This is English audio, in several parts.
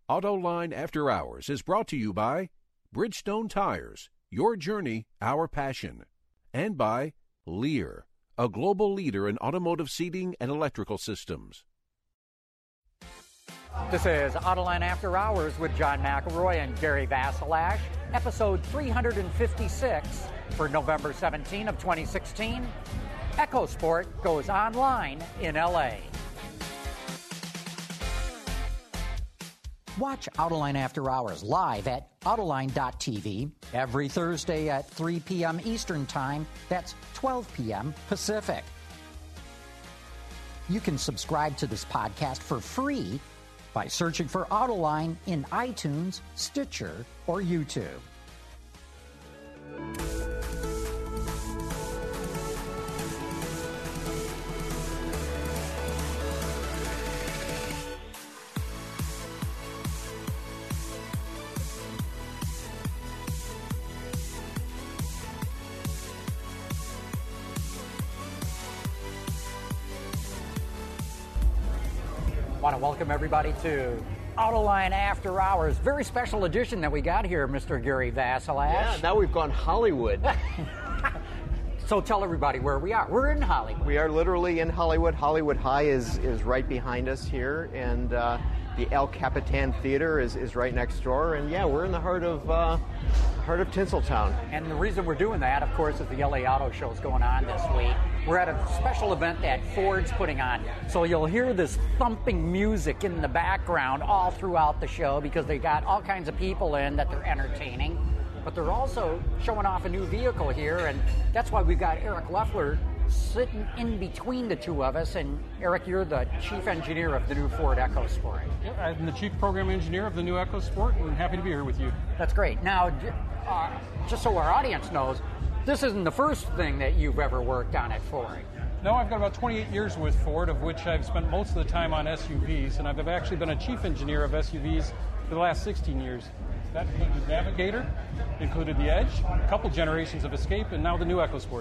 Autoline After Hours is brought to you by Bridgestone Tires, your journey, our passion, and by Lear, a global leader in automotive seating and electrical systems. This is Autoline After Hours with John McElroy and Gary Vasilash, episode 356 for November 17 of 2016. EcoSport goes online in LA. Watch Autoline After Hours live at Autoline.tv every Thursday at 3 p.m. Eastern Time. That's 12 p.m. Pacific. You can subscribe to this podcast for free by searching for Autoline in iTunes, Stitcher, or YouTube. I want to welcome everybody to Autoline After Hours. Very special edition that we got here, Mr. Gary Vasilash. Yeah, now we've gone Hollywood. So tell everybody where we are. We're in Hollywood. We are literally in Hollywood. Hollywood High is right behind us here, and the El Capitan Theater is right next door. And yeah, we're in the heart of Tinseltown. And the reason we're doing that, of course, is the LA Auto Show is going on this week. We're at a special event that Ford's putting on. So you'll hear this thumping music in the background all throughout the show because they got all kinds of people in that they're entertaining. But they're also showing off a new vehicle here, and that's why we've got Eric Leffler sitting in between the two of us. And Eric, you're the chief engineer of the new Ford EcoSport. Yeah, I'm the chief program engineer of the new EcoSport, and happy to be here with you. That's great. Now, just so our audience knows, this isn't the first thing that you've ever worked on at Ford. No, I've got about 28 years with Ford, of which I've spent most of the time on SUVs, and I've actually been a chief engineer of SUVs for the last 16 years. That included Navigator, included the Edge, a couple generations of Escape, and now the new EcoSport.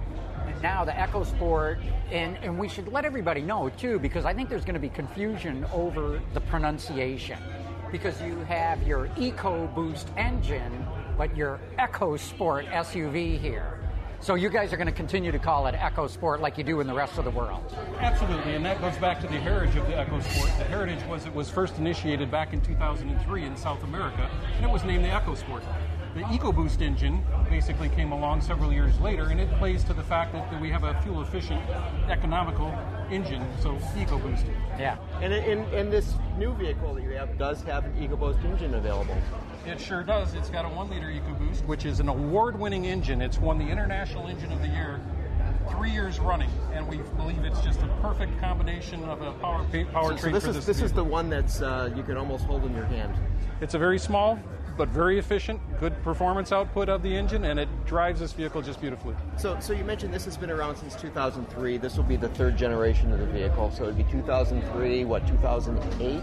And now the EcoSport, and we should let everybody know, too, because I think there's going to be confusion over the pronunciation. Because you have your EcoBoost engine, but your EcoSport SUV here. So you guys are going to continue to call it EcoSport like you do in the rest of the world. Absolutely, and that goes back to the heritage of the EcoSport. The heritage was it was first initiated back in 2003 in South America, and it was named the EcoSport. The EcoBoost engine basically came along several years later, and it plays to the fact that we have a fuel-efficient, economical engine, so EcoBoost. Yeah. And this new vehicle that you have does have an EcoBoost engine available. It sure does. It's got a 1-liter EcoBoost, which is an award-winning engine. It's won the International Engine of the Year 3 years running, and we believe it's just a perfect combination of a powertrain so this is the one that's you can almost hold in your hand. It's a very small but very efficient, good performance output of the engine, and it drives this vehicle just beautifully. So you mentioned this has been around since 2003. This will be the third generation of the vehicle, so it would be 2003, 2008?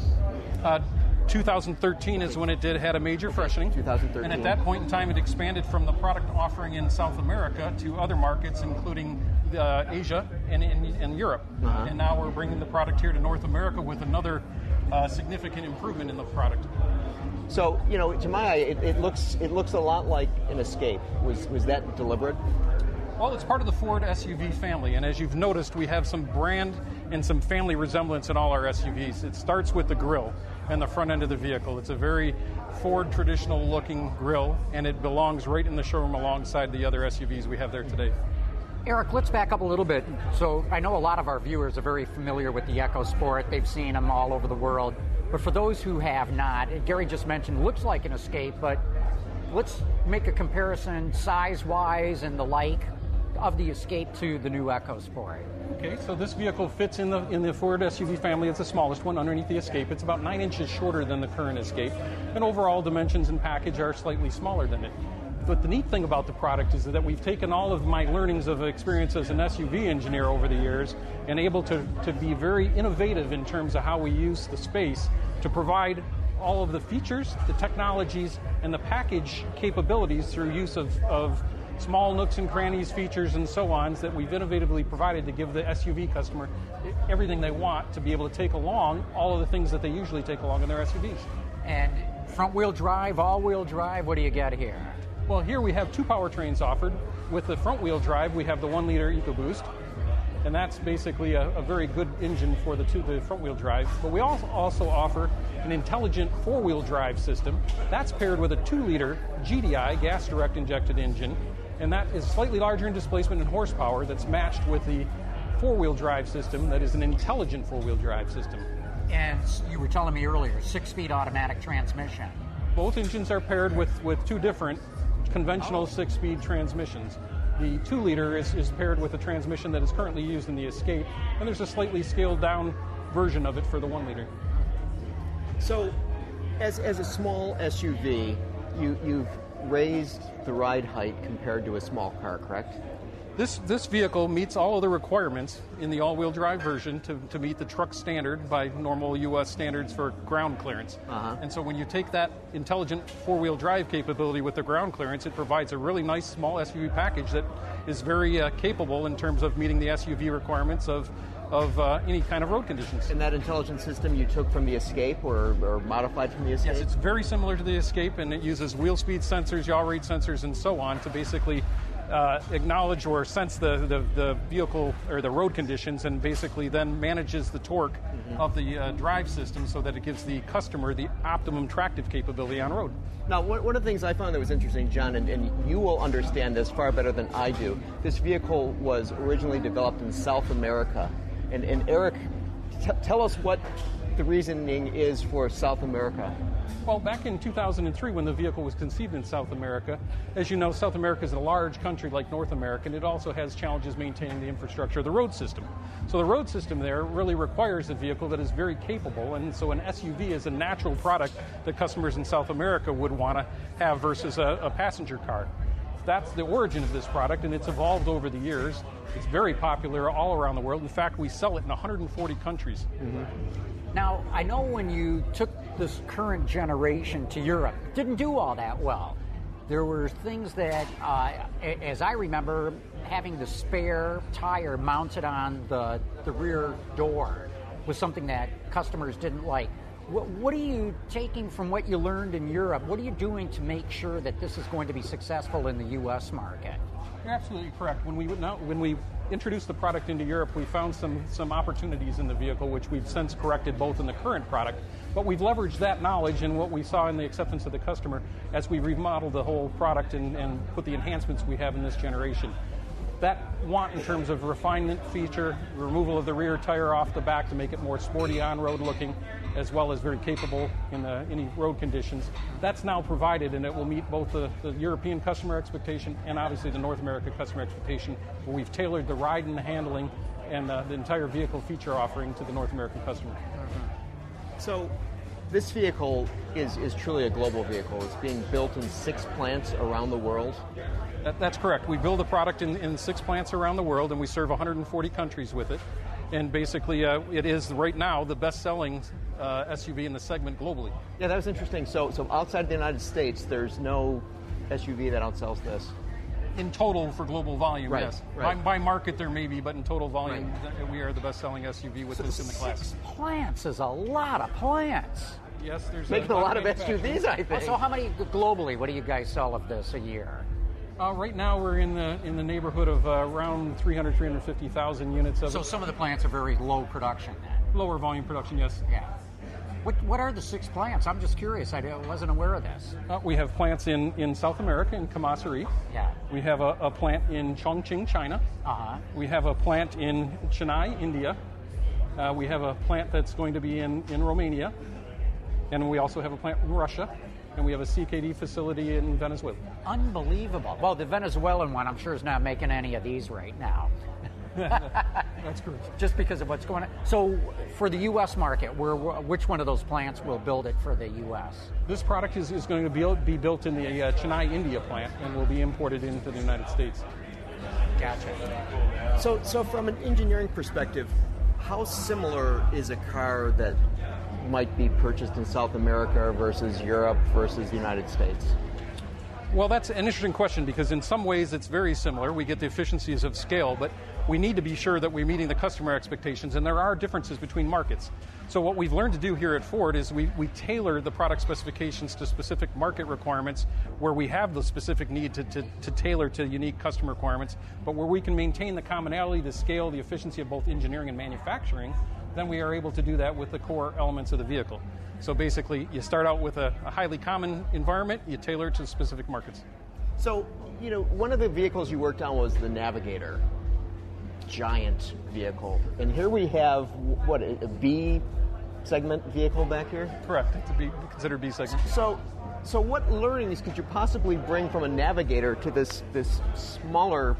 2013 is when it had a major freshening. 2013. And at that point in time, it expanded from the product offering in South America to other markets, including Asia and Europe. Uh-huh. And now we're bringing the product here to North America with another significant improvement in the product. So, to my eye, it looks a lot like an Escape. Was that deliberate? Well, it's part of the Ford SUV family, and as you've noticed, we have some brand and some family resemblance in all our SUVs. It starts with the grille and the front end of the vehicle. It's a very Ford traditional-looking grille, and it belongs right in the showroom alongside the other SUVs we have there today. Eric, let's back up a little bit. So I know a lot of our viewers are very familiar with the EcoSport. They've seen them all over the world. But for those who have not, Gary just mentioned, looks like an Escape, but let's make a comparison size-wise and the like of the Escape to the new EcoSport. Okay, so this vehicle fits in the Ford SUV family. It's the smallest one underneath the Escape. It's about 9 inches shorter than the current Escape, and overall dimensions and package are slightly smaller than it. But the neat thing about the product is that we've taken all of my learnings of experience as an SUV engineer over the years and able to be very innovative in terms of how we use the space to provide all of the features, the technologies, and the package capabilities through use of small nooks and crannies, features, and so on that we've innovatively provided to give the SUV customer everything they want to be able to take along all of the things that they usually take along in their SUVs. And front-wheel drive, all-wheel drive, what do you got here? Well, here we have two powertrains offered. With the front-wheel drive, we have the 1-liter EcoBoost, and that's basically a very good engine for the front-wheel drive. But we also offer an intelligent 4-wheel drive system. That's paired with a 2-liter GDI, gas direct injected engine, and that is slightly larger in displacement and horsepower that's matched with the 4-wheel drive system that is an intelligent 4-wheel drive system. And you were telling me earlier, 6-speed automatic transmission. Both engines are paired with two different conventional 6-speed transmissions. The 2-liter is paired with a transmission that is currently used in the Escape, and there's a slightly scaled down version of it for the 1-liter. So, as a small SUV, you've raised the ride height compared to a small car, correct? This vehicle meets all of the requirements in the all-wheel drive version to meet the truck standard by normal U.S. standards for ground clearance. And so when you take that intelligent 4-wheel drive capability with the ground clearance, it provides a really nice small SUV package that is very capable in terms of meeting the SUV requirements of any kind of road conditions. And that intelligent system you took from the Escape or modified from the Escape? Yes, it's very similar to the Escape, and it uses wheel speed sensors, yaw rate sensors, and so on to basically acknowledge or sense the vehicle or the road conditions, and basically then manages the torque of the drive system so that it gives the customer the optimum tractive capability on road. Now, one of the things I found that was interesting, John, and you will understand this far better than I do, this vehicle was originally developed in South America. And Eric, tell us what the reasoning is for South America. Well, back in 2003, when the vehicle was conceived in South America, as you know, South America is a large country like North America, and it also has challenges maintaining the infrastructure of the road system. So the road system there really requires a vehicle that is very capable, and so an SUV is a natural product that customers in South America would want to have versus a passenger car. That's the origin of this product, and it's evolved over the years. It's very popular all around the world. In fact, we sell it in 140 countries. Now, I know when you took this current generation to Europe, it didn't do all that well. There were things that, as I remember, having the spare tire mounted on the rear door was something that customers didn't like. What are you taking from what you learned in Europe? What are you doing to make sure that this is going to be successful in the U.S. market? You're absolutely correct. When we introduced the product into Europe, we found some opportunities in the vehicle, which we've since corrected both in the current product, but we've leveraged that knowledge and what we saw in the acceptance of the customer as we remodeled the whole product and put the enhancements we have in this generation. That want in terms of refinement feature, removal of the rear tire off the back to make it more sporty on-road looking, as well as very capable in any road conditions. That's now provided, and it will meet both the European customer expectation and obviously the North American customer expectation, where we've tailored the ride and the handling and the entire vehicle feature offering to the North American customer. So this vehicle is truly a global vehicle. It's being built in 6 plants around the world. That's correct. We build a product in 6 plants around the world, and we serve 140 countries with it. And basically, it is right now the best-selling SUV in the segment globally. Yeah, that was interesting. So outside the United States, there's no SUV that outsells this. In total, for global volume, right, yes. Right. By market, there may be, but in total volume, we are the best-selling SUV with this in the class. 6 plants is a lot of plants. Yes, there's making a lot of SUVs, I think. So how many globally? What do you guys sell of this a year? Right now, we're in the neighborhood of around 350,000 units of it. So some of the plants are very low production then? Lower volume production, yes. Yeah. What are the 6 plants? I'm just curious. I wasn't aware of this. We have plants in South America, in Camaçari. Yeah. We have a plant in Chongqing, China. We have a plant in Chennai, India. We have a plant that's going to be in Romania. And we also have a plant in Russia. And we have a CKD facility in Venezuela. Unbelievable. Well, the Venezuelan one, I'm sure, is not making any of these right now. That's correct. Just because of what's going on. So for the U.S. market, which one of those plants will build it for the U.S.? This product is going to be built in the Chennai, India plant and will be imported into the United States. Gotcha. So from an engineering perspective, how similar is a car that might be purchased in South America versus Europe versus the United States? Well, that's an interesting question because in some ways it's very similar. We get the efficiencies of scale, but we need to be sure that we're meeting the customer expectations, and there are differences between markets. So what we've learned to do here at Ford is we tailor the product specifications to specific market requirements where we have the specific need to tailor to unique customer requirements, but where we can maintain the commonality, the scale, the efficiency of both engineering and manufacturing, then we are able to do that with the core elements of the vehicle. So basically, you start out with a highly common environment, you tailor it to specific markets. So, one of the vehicles you worked on was the Navigator, giant vehicle. And here we have, a B segment vehicle back here? Correct, it's a considered B segment. So what learnings could you possibly bring from a Navigator to this smaller,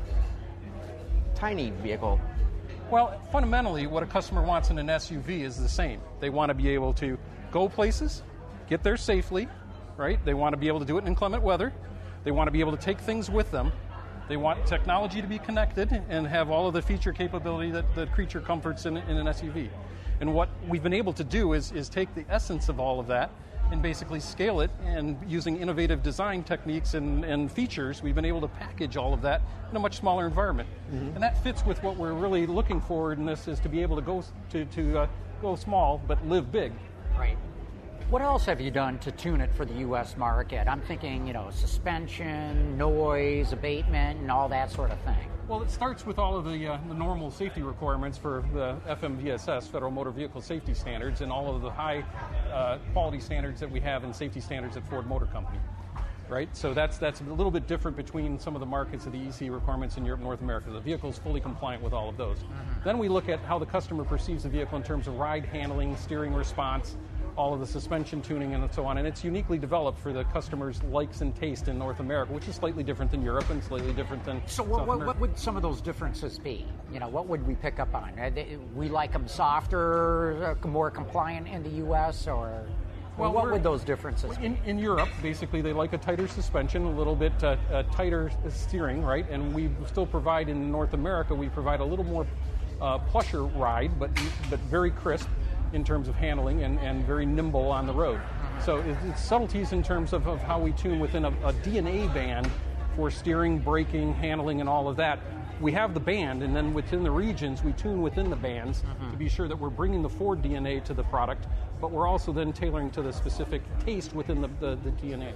tiny vehicle? Well, fundamentally, what a customer wants in an SUV is the same. They want to be able to go places, get there safely, right? They want to be able to do it in inclement weather. They want to be able to take things with them. They want technology to be connected and have all of the feature capability that the creature comforts in an SUV. And what we've been able to do is take the essence of all of that and basically scale it, and using innovative design techniques and features, we've been able to package all of that in a much smaller environment. Mm-hmm. And that fits with what we're really looking for in this, is to be able to go small but live big. Right. What else have you done to tune it for the U.S. market? I'm thinking, suspension, noise, abatement, and all that sort of thing. Well, it starts with all of the normal safety requirements for the FMVSS, Federal Motor Vehicle Safety Standards, and all of the high quality standards that we have and safety standards at Ford Motor Company. Right? So that's a little bit different between some of the markets of the EC requirements in Europe and North America. The vehicle is fully compliant with all of those. Mm-hmm. Then we look at how the customer perceives the vehicle in terms of ride handling, steering response, all of the suspension tuning and so on, and it's uniquely developed for the customer's likes and taste in North America, which is slightly different than Europe and slightly different than South America. What would some of those differences be? What would we pick up on? We like them softer, more compliant in the U.S., or what would those differences be? In Europe, basically, they like a tighter suspension, a little bit tighter steering, right? And we still provide in North America, we provide a little more plusher ride, but very crisp in terms of handling and very nimble on the road. So it's subtleties in terms of how we tune within a DNA band for steering, braking, handling, and all of that. We have the band, and then within the regions, we tune within the bands to be sure that we're bringing the Ford DNA to the product, but we're also then tailoring to the specific taste within the DNA.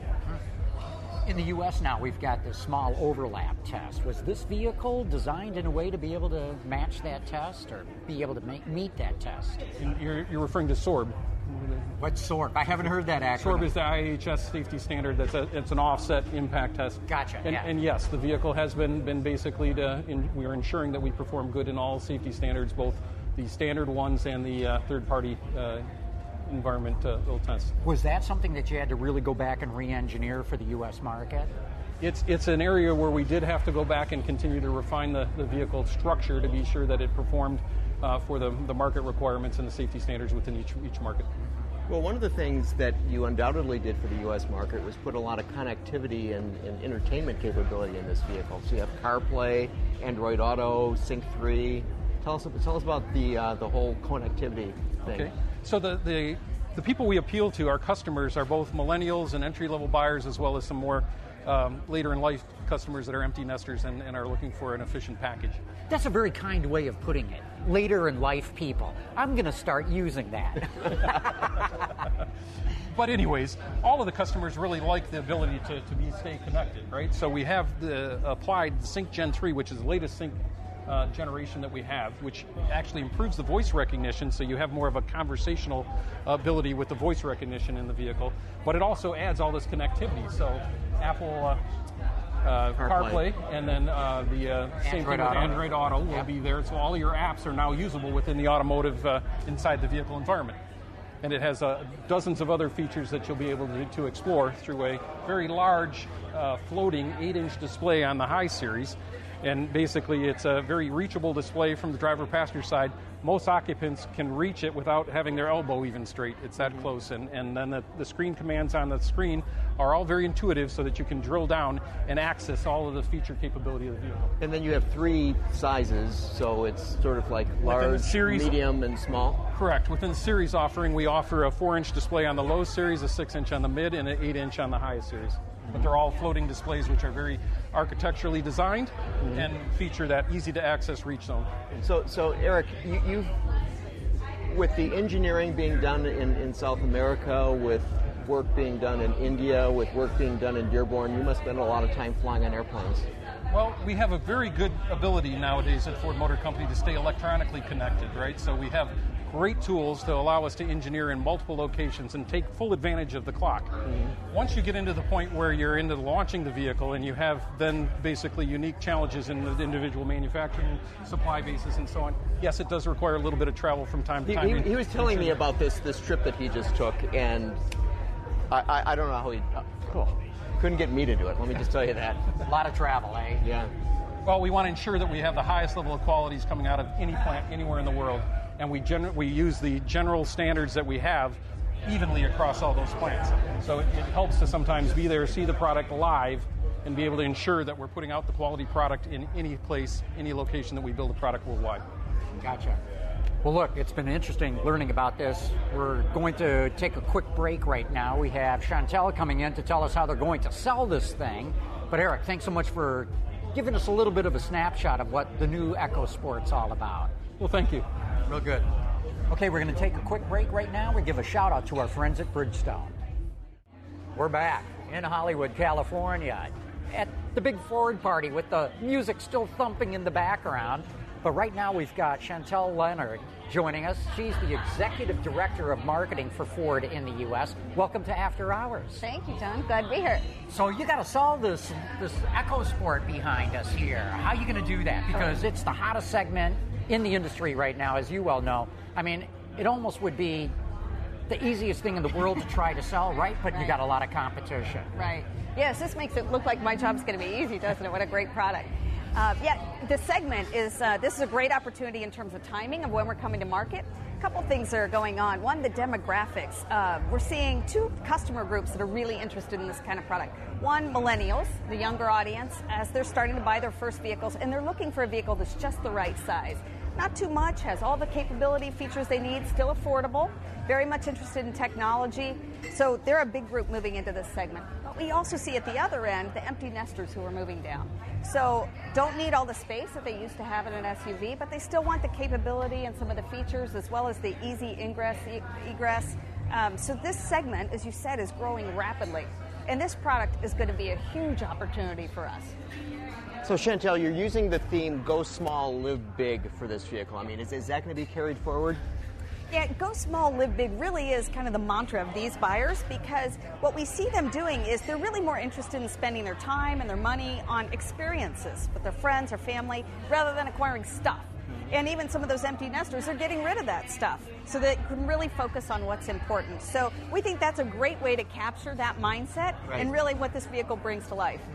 In the U.S. now, we've got this small overlap test. Was this vehicle designed in a way to be able to match that test or be able to meet that test? And you're referring to SORB. What's SORB? I haven't heard that acronym. SORB is the IHS safety standard. It's an offset impact test. Gotcha. And yes, the vehicle has been basically we are ensuring that we perform good in all safety standards, both the standard ones and the third-party environmental tests. Was that something that you had to really go back and re-engineer for the U.S. market? It's an area where we did have to go back and continue to refine the vehicle structure to be sure that it performed for the market requirements and the safety standards within each market. Well, one of the things that you undoubtedly did for the U.S. market was put a lot of connectivity and entertainment capability in this vehicle. So you have CarPlay, Android Auto, Sync 3. Tell us about the whole connectivity thing. Okay. So the people we appeal to, our customers, are both millennials and entry-level buyers, as well as some more later-in-life customers that are empty nesters and are looking for an efficient package. That's a very kind way of putting it. Later-in-life people. I'm going to start using that. But anyways, all of the customers really like the ability to stay connected, right? So we have applied the Sync Gen 3, which is the latest Sync generation that we have, which actually improves the voice recognition, so you have more of a conversational ability with the voice recognition in the vehicle, but it also adds all this connectivity. So Apple CarPlay, and then the same thing with Android Auto will be there, so all your apps are now usable within the automotive inside the vehicle environment. And it has dozens of other features that you'll be able to explore through a very large floating 8-inch display on the high series. And basically, it's a very reachable display from the driver-passenger side. Most occupants can reach it without having their elbow even straight. It's that close. And then the screen commands on the screen are all very intuitive so that you can drill down and access all of the feature capability of the vehicle. And then you have 3 sizes, so it's sort of like large, medium, and small? Correct. Within the series offering, we offer a 4-inch display on the low series, a 6-inch on the mid, and an 8-inch on the highest series. but they're all floating displays which are very architecturally designed and feature that easy-to-access reach zone. So Eric, you've, with the engineering being done in South America, with work being done in India, with work being done in Dearborn, you must spend a lot of time flying on airplanes. Well, we have a very good ability nowadays at Ford Motor Company to stay electronically connected, right? So we have great tools to allow us to engineer in multiple locations and take full advantage of the clock. Once you get into the point where you're into launching the vehicle and you have then basically unique challenges in the individual manufacturing supply bases and so on, yes, it does require a little bit of travel from time to time. He was telling me about this trip that he just took, and I don't know how he couldn't get me to do it. Let me just tell you that. A lot of travel, eh? Yeah. Well, we want to ensure that we have the highest level of qualities coming out of any plant anywhere in the world, and we use the general standards that we have evenly across all those plants. So it helps to sometimes be there, see the product live, and be able to ensure that we're putting out the quality product in any place, any location that we build a product worldwide. Gotcha. Well, look, it's been interesting learning about this. We're going to take a quick break right now. We have Chantel coming in to tell us how they're going to sell this thing. But Eric, thanks so much for giving us a little bit of a snapshot of what the new EcoSport's all about. Well, thank you. Real good. Okay, we're going to take a quick break right now. We give a shout out to our friends at Bridgestone. We're back in Hollywood, California, at the big Ford party with the music still thumping in the background. But right now we've got Chantel Leonard joining us. She's the Executive Director of Marketing for Ford in the U.S. Welcome to After Hours. Thank you, John. Glad to be here. So you got to solve this EcoSport behind us here. How are you going to do that? Because it's the hottest segment in the industry right now, as you well know. I mean, it almost would be the easiest thing in the world to try to sell, right? But you got a lot of competition. Right. Yes, this makes it look like my job's going to be easy, doesn't it? What a great product. The segment is, this is a great opportunity in terms of timing of when we're coming to market. A couple things that are going on. One, the demographics. We're seeing two customer groups that are really interested in this kind of product. One, millennials, the younger audience, as they're starting to buy their first vehicles, and they're looking for a vehicle that's just the right size. Not too much, has all the capability features they need, still affordable, very much interested in technology. So they're a big group moving into this segment. But we also see at the other end the empty nesters who are moving down. So don't need all the space that they used to have in an SUV, but they still want the capability and some of the features as well as the easy ingress, egress. So this segment, as you said, is growing rapidly. And this product is going to be a huge opportunity for us. So Chantel, you're using the theme "Go Small, Live Big" for this vehicle. I mean, is that going to be carried forward? Yeah, Go Small, Live Big really is kind of the mantra of these buyers, because what we see them doing is they're really more interested in spending their time and their money on experiences with their friends or family rather than acquiring stuff. And even some of those empty nesters are getting rid of that stuff so they can really focus on what's important. So we think that's a great way to capture that mindset and really what this vehicle brings to life.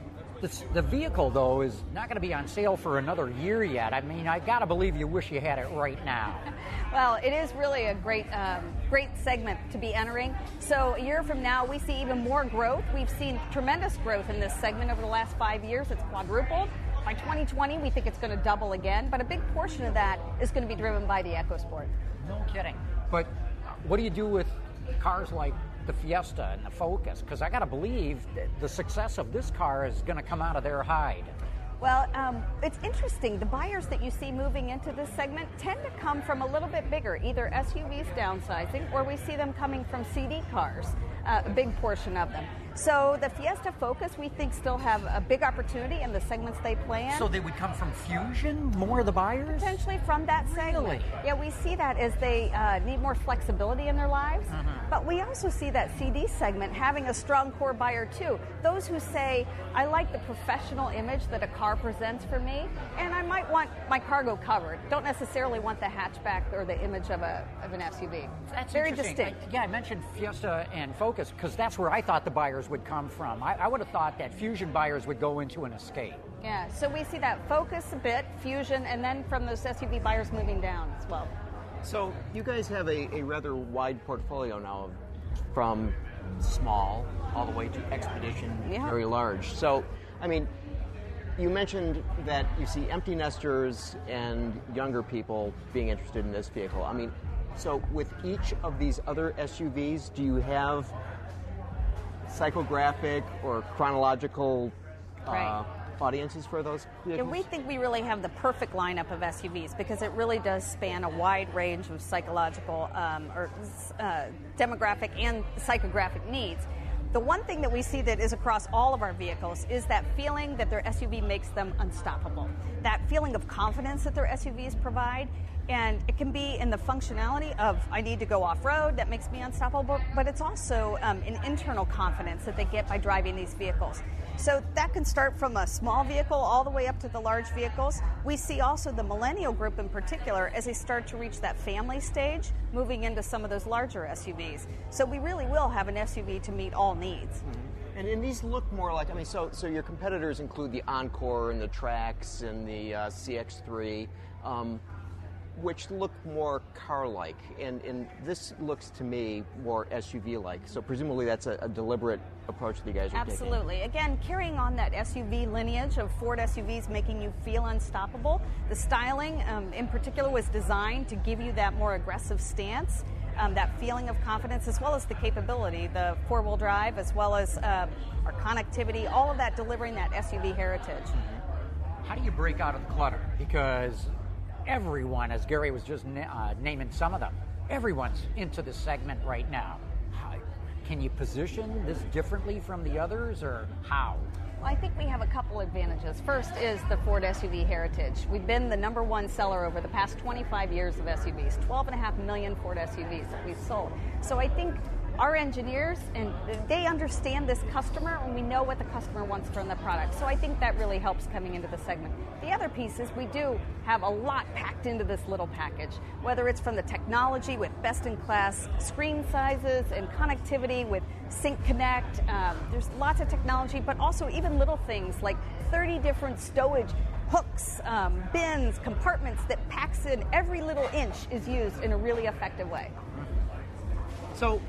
The vehicle, though, is not going to be on sale for another year yet. I mean, I got to believe you wish you had it right now. Well, it is really a great segment to be entering. So a year from now, we see even more growth. We've seen tremendous growth in this segment over the last 5 years. It's quadrupled. By 2020, we think it's going to double again. But a big portion of that is going to be driven by the EcoSport. No kidding. But what do you do with cars like the Fiesta and the Focus? Because I got to believe that the success of this car is going to come out of their hide. Well, it's interesting. The buyers that you see moving into this segment tend to come from a little bit bigger, either SUVs downsizing, or we see them coming from CD cars, a big portion of them. So the Fiesta Focus, we think, still have a big opportunity in the segments they play in. So they would come from Fusion, more of the buyers? Potentially from that segment. Really? Yeah, we see that as they need more flexibility in their lives. But we also see that CD segment having a strong core buyer too. Those who say, I like the professional image that a car presents for me, and I might want my cargo covered. Don't necessarily want the hatchback or the image of an SUV. That's very interesting. distinct. I mentioned Fiesta and Focus because that's where I thought the buyers would come from. I would have thought that Fusion buyers would go into an Escape. Yeah, so we see that Focus a bit, Fusion, and then from those SUV buyers moving down as well. So you guys have a rather wide portfolio now, from small all the way to Expedition, very large. So, I mean, you mentioned that you see empty nesters and younger people being interested in this vehicle. I mean, so with each of these other SUVs, do you have psychographic or chronological Right. audiences for those vehicles? And we think we really have the perfect lineup of SUVs because it really does span a wide range of psychological demographic and psychographic needs. The one thing that we see that is across all of our vehicles is that feeling that their SUV makes them unstoppable. That feeling of confidence that their SUVs provide. And it can be in the functionality of, I need to go off-road, that makes me unstoppable, but it's also an internal confidence that they get by driving these vehicles. So that can start from a small vehicle all the way up to the large vehicles. We see also the millennial group in particular as they start to reach that family stage, moving into some of those larger SUVs. So we really will have an SUV to meet all needs. Mm-hmm. And these look more like, so your competitors include the Encore and the Trax and the CX-3, which look more car-like, and this looks to me more SUV-like. So presumably that's a deliberate approach that you guys are taking. Absolutely. Again, carrying on that SUV lineage of Ford SUVs making you feel unstoppable. The styling, in particular, was designed to give you that more aggressive stance, that feeling of confidence, as well as the capability, the four-wheel drive, as well as our connectivity, all of that delivering that SUV heritage. How do you break out of the clutter? Because everyone, as Gary was just naming some of them, everyone's into this segment right now. Can you position this differently from the others, or how? Well, I think we have a couple advantages. First is the Ford SUV heritage. We've been the number one seller over the past 25 years of SUVs, 12.5 million Ford SUVs that we've sold. So I think our engineers, and they understand this customer, and we know what the customer wants from the product. So I think that really helps coming into the segment. The other piece is we do have a lot packed into this little package, whether it's from the technology with best-in-class screen sizes and connectivity with Sync Connect. There's lots of technology, but also even little things like 30 different stowage hooks, bins, compartments that packs in every little inch is used in a really effective way. So,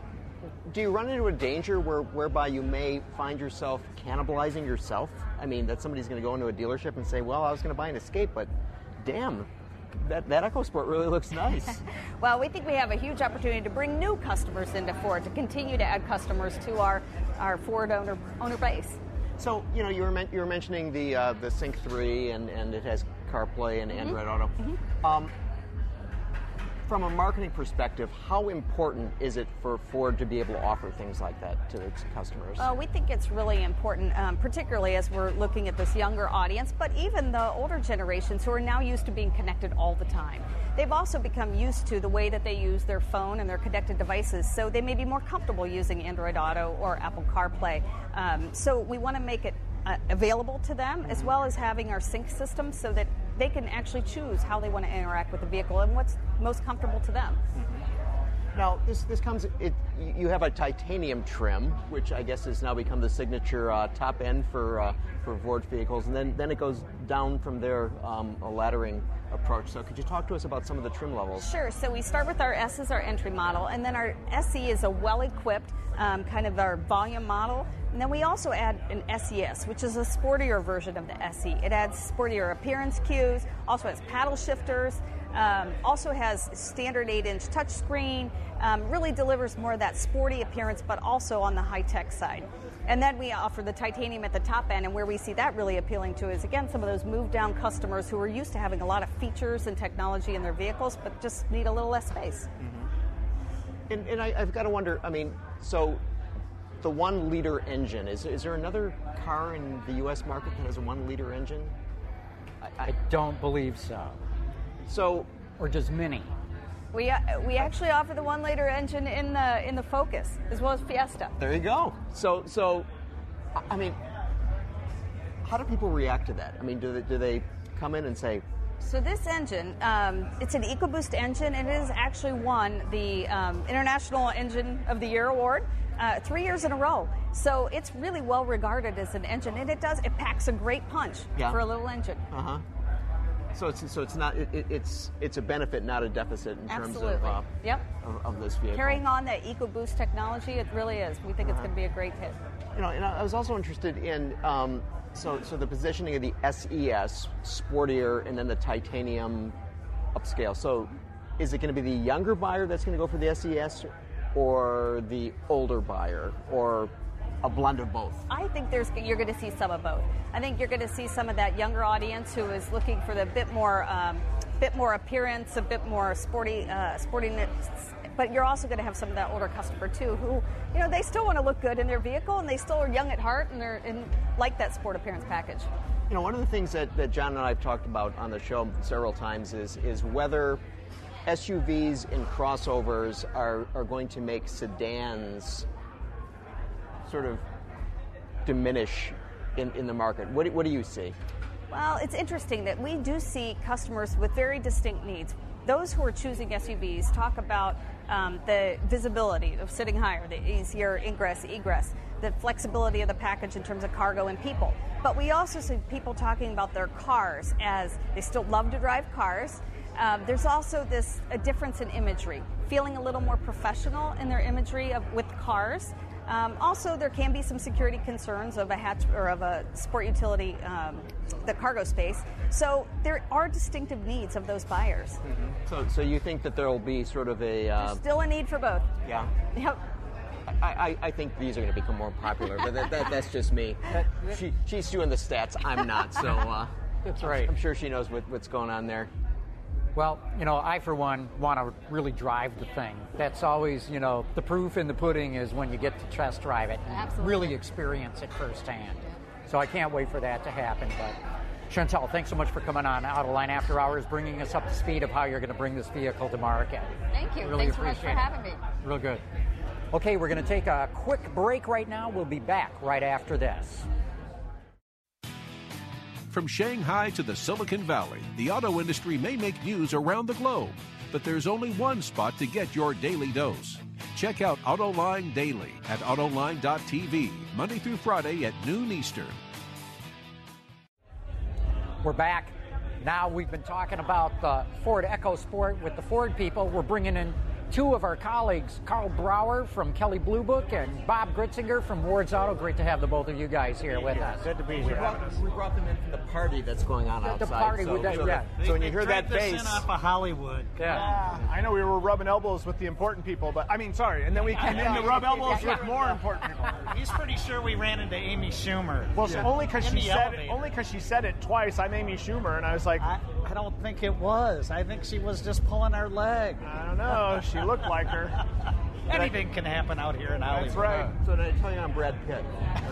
do you run into a danger whereby you may find yourself cannibalizing yourself? I mean, that somebody's going to go into a dealership and say, well, I was going to buy an Escape, but damn, that EcoSport really looks nice. Well, we think we have a huge opportunity to bring new customers into Ford, to continue to add customers to our Ford owner base. So, you were mentioning the Sync 3, and it has CarPlay and Android Auto. Mm-hmm. From a marketing perspective, how important is it for Ford to be able to offer things like that to its customers? We think it's really important, particularly as we're looking at this younger audience, but even the older generations who are now used to being connected all the time. They've also become used to the way that they use their phone and their connected devices, so they may be more comfortable using Android Auto or Apple CarPlay. So we want to make it available to them, as well as having our sync system so that they can actually choose how they want to interact with the vehicle and what's most comfortable to them. Mm-hmm. Now, this comes. You have a titanium trim, which I guess has now become the signature top end for Ford vehicles, and then it goes down from there, a laddering approach. So could you talk to us about some of the trim levels? Sure. So we start with our S as our entry model, and then our SE is a well-equipped, kind of our volume model. And then we also add an SES, which is a sportier version of the SE. It adds sportier appearance cues, also has paddle shifters, also has standard 8-inch touchscreen, really delivers more of that sporty appearance, but also on the high-tech side. And then we offer the titanium at the top end, and where we see that really appealing to is, again, some of those move-down customers who are used to having a lot of features and technology in their vehicles, but just need a little less space. Mm-hmm. And I've got to wonder, so the 1-liter engine, is there another car in the U.S. market that has a 1-liter engine? I don't believe so. So, or just Mini. We actually offer the 1-liter engine in the Focus as well as Fiesta. There you go. So, how do people react to that? Do they come in and say? So this engine, it's an EcoBoost engine, and it has actually won the International Engine of the Year award 3 years in a row. So it's really well regarded as an engine, and it packs a great punch for a little engine. Uh-huh. So it's not it's a benefit, not a deficit in terms of this vehicle. Carrying on that EcoBoost technology, it really is. We think it's going to be a great hit. And I was also interested in so the positioning of the SES, sportier, and then the titanium upscale. So is it going to be the younger buyer that's going to go for the SES, or the older buyer, or a blend of both? I think you're going to see some of both. I think you're going to see some of that younger audience who is looking for the bit more appearance, a bit more sportiness. But you're also going to have some of that older customer too, who, they still want to look good in their vehicle, and they still are young at heart, and like that sport appearance package. One of the things that John and I have talked about on the show several times is whether SUVs and crossovers are going to make sedans sort of diminish in the market. What do you see? Well, it's interesting that we do see customers with very distinct needs. Those who are choosing SUVs talk about the visibility of sitting higher, the easier ingress, egress, the flexibility of the package in terms of cargo and people. But we also see people talking about their cars as they still love to drive cars. There's also a difference in imagery, feeling a little more professional in their imagery with cars. Also, there can be some security concerns of a hatch or of a sport utility, the cargo space. So there are distinctive needs of those buyers. Mm-hmm. So you think that there will be sort of there's still a need for both. Yeah. Yep. I think these are going to become more popular, but that's just me. She's doing the stats. I'm not. So that's right. I'm sure she knows what's going on there. Well, I, for one, want to really drive the thing. That's always, the proof in the pudding is when you get to test drive it and Absolutely. really experience it firsthand. So I can't wait for that to happen. But Chantal, thanks so much for coming on Autoline After Hours, bringing us up to speed of how you're going to bring this vehicle to market. Thank you. Really Thanks so much for having me. Real good. Okay, we're going to take a quick break right now. We'll be back right after this. From Shanghai to the Silicon Valley, the auto industry may make news around the globe, but there's only one spot to get your daily dose. Check out Autoline Daily at Autoline.tv, Monday through Friday at noon Eastern. We're back. Now we've been talking about the Ford EcoSport with the Ford people. We're bringing in two of our colleagues, Carl Brower from Kelley Blue Book and Bob Gritzinger from Ward's Auto. Great to have the both of you guys here with us. Good to be here. We brought them in from the party that's going on outside. The party with that, yeah. So when you hear that bass, bass, off of Hollywood. Yeah. I know we were rubbing elbows with the important people, but and then we came in to rub elbows with more important people. He's pretty sure we ran into Amy Schumer. Well, only because In she said it twice. I'm Amy Schumer, and I was like, I don't think it was. I think she was just pulling our leg. I don't know. She looked like her. Anything can happen out here in Hollywood. That's right. So did I tell you I'm Brad Pitt?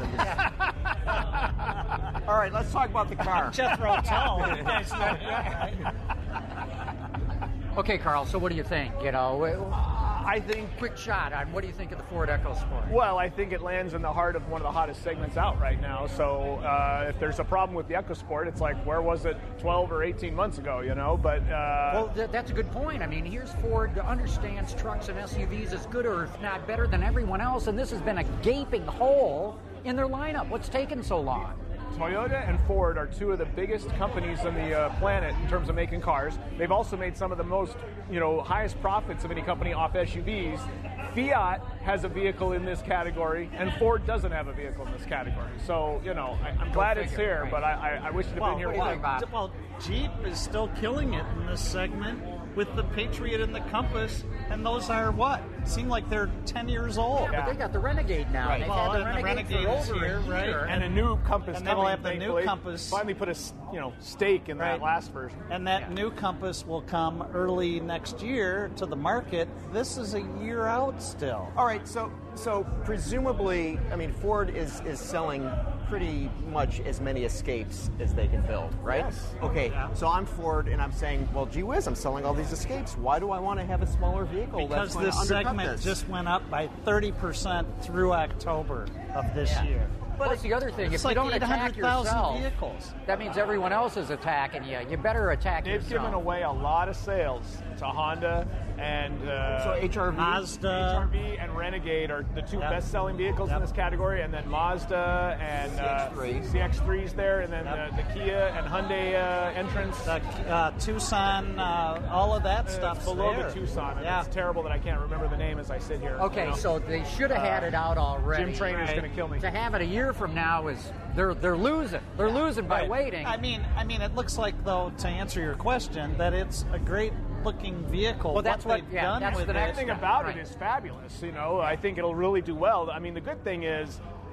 All right, let's talk about the car. Jethro Tull. You guys know him, Okay, Carl, so what do you think? I think, Quick shot on what do you think of the Ford EcoSport? well, I think it lands in the heart of one of the hottest segments out right now. So if there's a problem with the EcoSport, it's like, where was it 12 or 18 months ago, But Well, that's a good point. I mean, here's Ford that understands trucks and SUVs as good or if not better than everyone else, and this has been a gaping hole in their lineup. What's taken so long? Toyota and Ford are two of the biggest companies on the planet in terms of making cars. They've also made some of the most, highest profits of any company off SUVs. Fiat has a vehicle in this category, and Ford doesn't have a vehicle in this category. So, I'm glad it's here, right. but I wish it had been here. what do you think, Bob? Well, Jeep is still killing it in this segment with the Patriot and the Compass, and those are what? Seem like they're 10 years old. Yeah, but they got the Renegade now. Right. They've Well, had the and the Renegade Renegade for is over here, a right? year. And a new Compass And they will coming, have the new thankfully. Compass. Finally put a stake in that Right. last version. And that new Compass will come early next year to the market. This is a year out still. All right, so presumably, Ford is selling pretty much as many Escapes as they can build, right? Yes. Okay, so I'm Ford, and I'm saying, well, gee whiz, I'm selling all these Escapes. Why do I want to have a smaller vehicle Because that's going to this undercut segment this? just went up by 30% through October of this year. Plus the other thing, It's if you like don't attack 800,000 yourself, vehicles. that means everyone else is attacking you. You better attack They've yourself. given away a lot of sales to Honda and So HRV? Mazda. HRV and Renegade are the two Yep. best-selling vehicles in Yep. this category, and then Mazda and CX-3. CX-3's there, and then Yep. the Kia and Hyundai entrance. The Tucson, all of that stuff's below there. the Tucson. And Yeah. It's terrible that I can't remember the name as I sit here. Okay, so they should have had it out already. Jim Trainer's Right. going to kill me. To have it a year from now is they're losing. They're losing by Right. waiting. I mean, it looks like, though, to answer your question, that it's a great-looking vehicle. Well, that's what- they've yeah, done that's with the The next it. thing step, about right. it is fabulous. I think it'll really do well. The good thing is,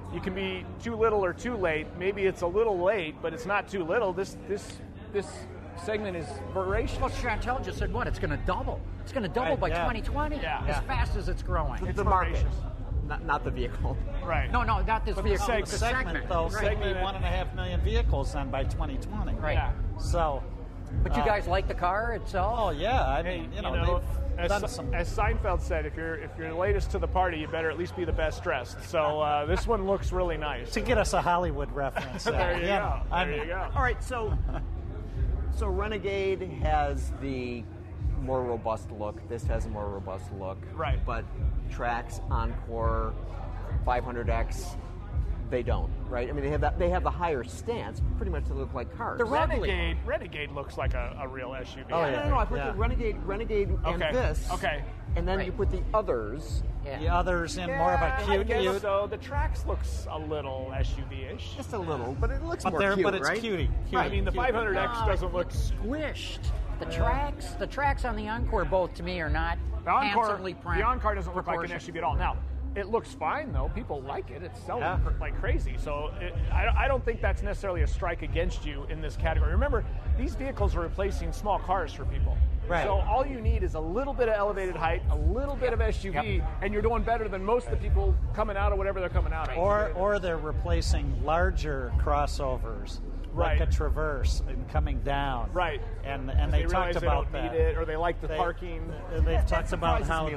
you can be too little or too late. Maybe it's a little late, but it's not too little. This segment is voracious. Well, Chantel just said what? It's going to double. It's going to double by 2020 as fast as it's growing. The market, not the vehicle. Right. No, not this vehicle. The segment, though, could be 1.5 million vehicles then by 2020. Right. Yeah. So, but you guys like the car itself? oh yeah, I mean, they've done some. As Seinfeld said, if you're latest to the party, you better at least be the best dressed. So this one looks really nice. To get us a Hollywood reference. There you go. There you go. All right, so Renegade has the more robust look. This has a more robust look. Right. But Trax, Encore, 500X, they don't, right? I mean, they have the higher stance, pretty much to look like cars. The Renegade looks like a real SUV. Oh, yeah. No, I put the Renegade and this. Okay. And then you put the others. Yeah. The others in more of a cute. So the Trax looks a little SUV-ish. Just a little, but it looks more cute, but it's right? cutie. I mean, the 500X doesn't look squished. The tracks on the Encore both to me are not handsomely the Encore doesn't look like an SUV at all. Now, it looks fine though. People like it. It's selling like crazy. So I don't think that's necessarily a strike against you in this category. Remember, these vehicles are replacing small cars for people. Right. So all you need is a little bit of elevated height, a little bit of SUV, and you're doing better than most of the people coming out of whatever they're coming out of. Or they're replacing larger crossovers. Right. Like a Traverse and coming down. Right. And they talked about they don't that. need it, or they like the parking. They've talked about how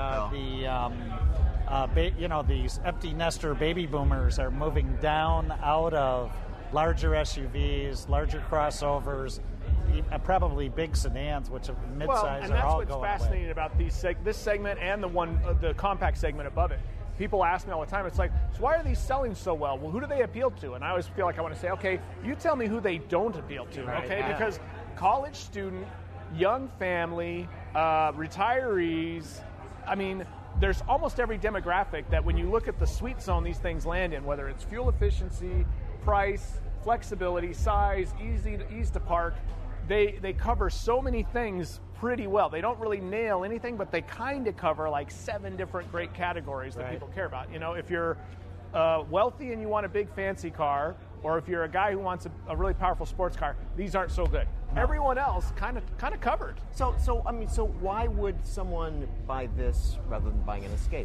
these empty nester baby boomers are moving down out of larger SUVs, larger crossovers, probably big sedans, which midsize are all going away. And that's what's fascinating about this segment and the compact segment above it. People ask me all the time, it's like, so why are these selling so well? Well, who do they appeal to? And I always feel like I want to say, okay, you tell me who they don't appeal to, okay? Yeah. Because college student, young family, retirees, I mean, there's almost every demographic that when you look at the sweet zone these things land in, whether it's fuel efficiency, price, flexibility, size, ease to park, they cover so many things pretty well. They don't really nail anything, but they kind of cover like 7 different great categories that people care about. You know, if you're wealthy and you want a big fancy car, or if you're a guy who wants a really powerful sports car, these aren't so good. No. Everyone else kind of covered. So why would someone buy this rather than buying an Escape?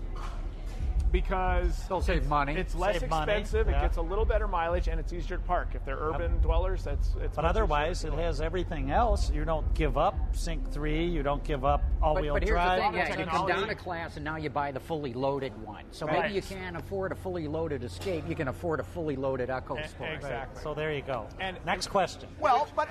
Because they'll save money. It's less expensive. It gets a little better mileage, and it's easier to park. If they're urban dwellers, it's. But otherwise, it has everything else. You don't give up Sync 3. You don't give up all-wheel drive. But here's the thing: you come down a class, and now you buy the fully loaded one. So maybe you can't afford a fully loaded Escape. You can afford a fully loaded EcoSport. Exactly. Right. So there you go. And next question. Well, but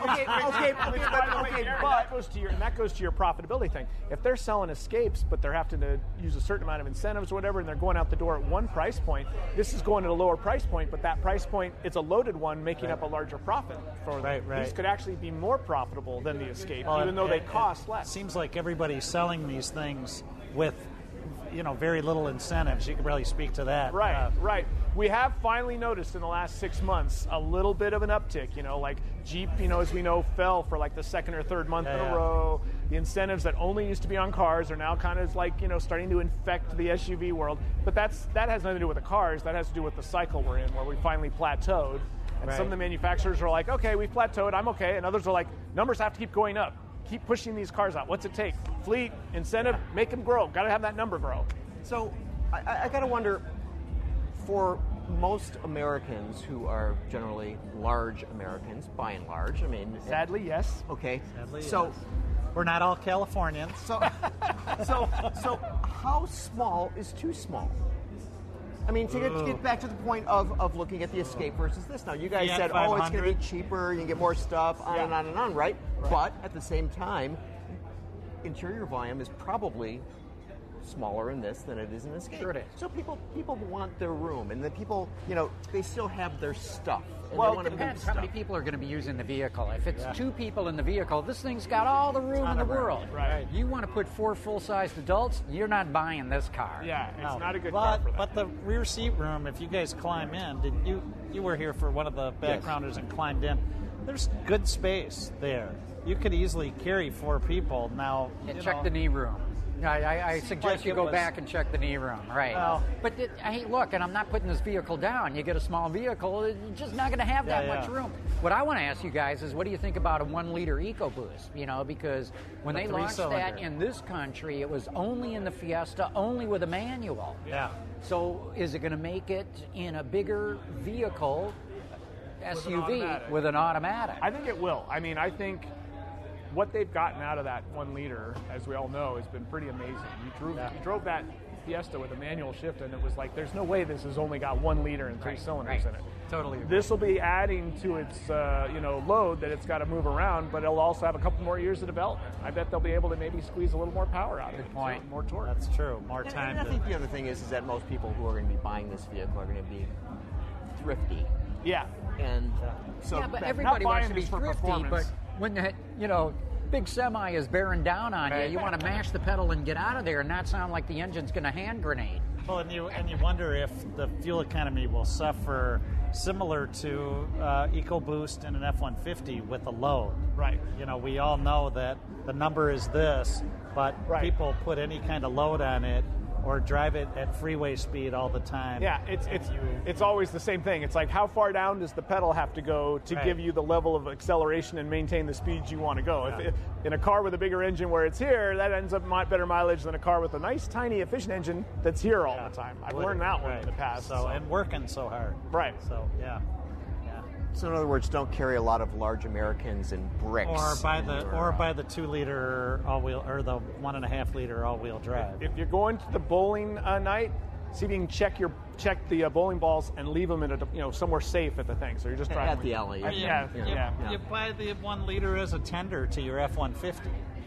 that goes to your profitability thing. If they're selling Escapes, but they're having to use a certain amount of incentives or whatever, and they're going out the door at one price point, this is going at a lower price point, but that price point, it's a loaded one, making up a larger profit for them. Right. These could actually be more profitable than the Escape, even though they cost less. It seems like everybody's selling these things with, very little incentives. You can really speak to that. Right. We have finally noticed in the last 6 months a little bit of an uptick. Like Jeep, as we know, fell for like the second or third month in a row. The incentives that only used to be on cars are now kind of like, starting to infect the SUV world. But that has nothing to do with the cars. That has to do with the cycle we're in, where we finally plateaued. And some of the manufacturers are like, okay, we've plateaued, I'm okay. And others are like, numbers have to keep going up. Keep pushing these cars out. What's it take? Fleet, incentive, make them grow. Got to have that number grow. So I got to wonder, for most Americans who are generally large Americans, by and large, I mean... Sadly, yes. Okay. Sadly, so yes. We're not all Californians. So how small is too small? I mean, to get back to the point of looking at the Escape versus this. Now, you guys said, it's going to be cheaper, you can get more stuff, on and on and on, right? But at the same time, interior volume is probably smaller in this than it is in Escape. Sure it is. So people want their room, and the people, they still have their stuff. And Well, they want it depends how many people are going to be using the vehicle. If it's 2 people in the vehicle, this thing's got all the room in the world. Right. You want to put 4 full-sized adults, you're not buying this car. Yeah, it's not a good car for that. But the rear seat room, if you guys climb in, you were here for one of the backgrounders and climbed in. There's good space there. You could easily carry 4 people. Now, Check the knee room. I suggest like you it go was- back and check the knee room, right? Well- But hey, look, and I'm not putting this vehicle down. You get a small vehicle, you're just not going to have that much room. What I want to ask you guys is, what do you think about a 1-liter EcoBoost? You know, because when The they launched that three-cylinder. in this country, it was only in the Fiesta, only with a manual. Yeah. So is it going to make it in a bigger vehicle, SUV, automatic. with an automatic? I think it will. I mean, I think what they've gotten out of that 1 liter, as we all know, has been pretty amazing. You drove that Fiesta with a manual shift, and it was like, there's no way this has only got 1 liter and 3 cylinders in it. Totally. This will be adding to its load that it's got to move around, but it'll also have a couple more years of development. I bet they'll be able to maybe squeeze a little more power out of it. Good point. So more torque. That's true. More time. And I think the other thing is that most people who are going to be buying this vehicle are going to be thrifty. Yeah. And so Yeah, but that- everybody not wants buying to be this for thrifty, performance. but when that, big semi is bearing down on you, you want to mash the pedal and get out of there and not sound like the engine's going to hand grenade. Well, and you wonder if the fuel economy will suffer similar to EcoBoost in an F-150 with a load. Right. You know, we all know that the number is this, but Right. people put any kind of load on it or drive it at freeway speed all the time. Yeah, it's always the same thing. It's like, how far down does the pedal have to go to Right. give you the level of acceleration and maintain the speeds you want to go? If in a car with a bigger engine where it's here, that ends up better mileage than a car with a nice, tiny, efficient engine that's here all the time. I've learned that one in the past. So and working so hard. Right. So yeah. So in other words, don't carry a lot of large Americans in bricks. Or by the 2 liter all wheel or the 1.5 liter all wheel drive. If you're going to the bowling night, see if you can check the bowling balls and leave them in a somewhere safe at the thing. So you're just driving at the alley. Yeah. You buy the 1 liter as a tender to your F-150.